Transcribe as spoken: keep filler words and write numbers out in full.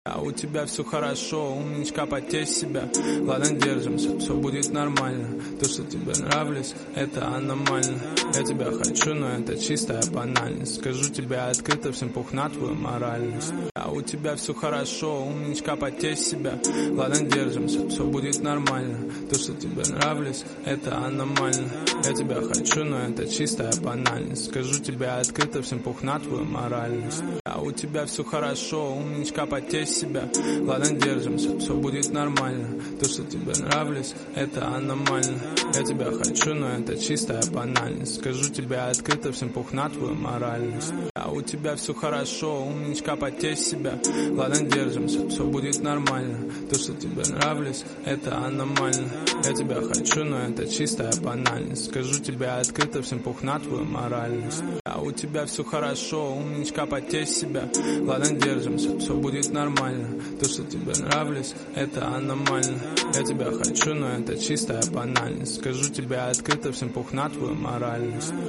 А у тебя все хорошо, умничка, потесь себя. Ладно, держимся, все будет нормально. То, что тебе нравлюсь, это аномально. Я тебя хочу, но это чистая банальность. Скажу тебе открыто, всем пух на твою моральность. А у тебя все хорошо, умничка, потесь себя. Ладно, держимся, все будет нормально. То, что тебе нравлюсь, это аномально. Я тебя хочу, но это чистая банальность. Скажу тебе открыто, всем пух на твою моральность. А у тебя все хорошо, умничка, потесь себя. Ладно, держимся, все будет нормально. То, что тебе нравлюсь, это аномально. Я тебя хочу, но это чистая банальность. Скажу тебе открыто, всем пух на твою моральность. А у тебя все хорошо, умничка, потесь себя. Ладно, держимся, все будет нормально. То, что тебе нравлюсь, это аномально. Я тебя хочу, но это чистая банальность. Скажу тебе открыто, всем пух на твою моральность. А у тебя все хорошо, умничка, потесь себя. Ладно, держимся, все будет нормально. То, что тебе нравлюсь, это аномально. Я тебя хочу, но это чистая банальность. Скажу тебе открыто, всем пух на твою моральность.